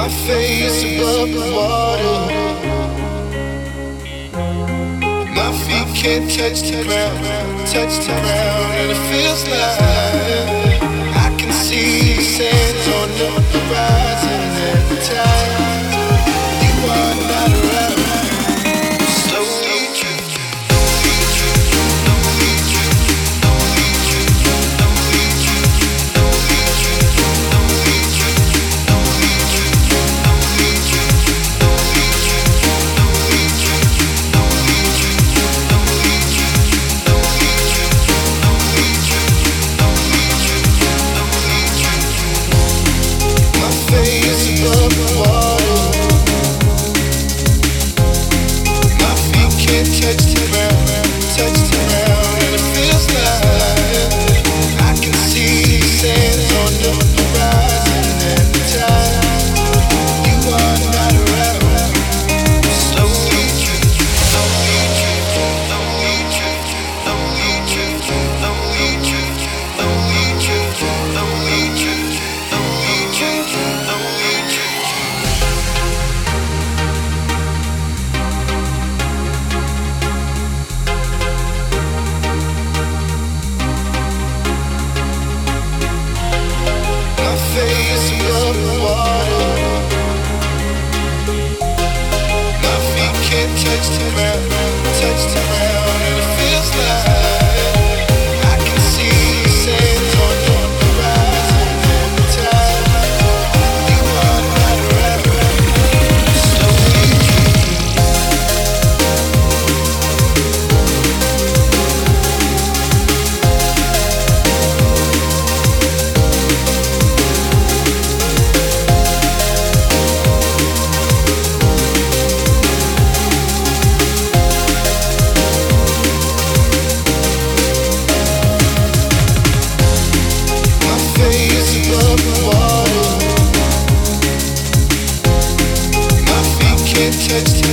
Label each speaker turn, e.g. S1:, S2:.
S1: My face above the water. My feet can't touch the ground, and it feels like I can see the sand on the horizon every time you are not around. Slowly drifting, slowly drifting, slowly drifting, slowly drifting, slowly drifting, slowly drifting, slowly drifting, slowly drifting, slowly drifting, slowly drifting, slowly drifting, slowly drifting, slowly drifting, slowly drifting, slowly drifting, slowly drifting. My face above the water. My feet can't touch the ground, and it feels like I can see the sand on the horizon every time you are not around. Slowly drifting, slowly drifting, slowly drifting, slowly drifting, slowly drifting, slowly drifting, slowly drifting, slowly drifting, slowly drifting. My face above the water. My feet can't touch the ground, and it feels like I can see the sand on the horizon every time you are not around. Slowly drifting, my face above the water. My feet can't touch the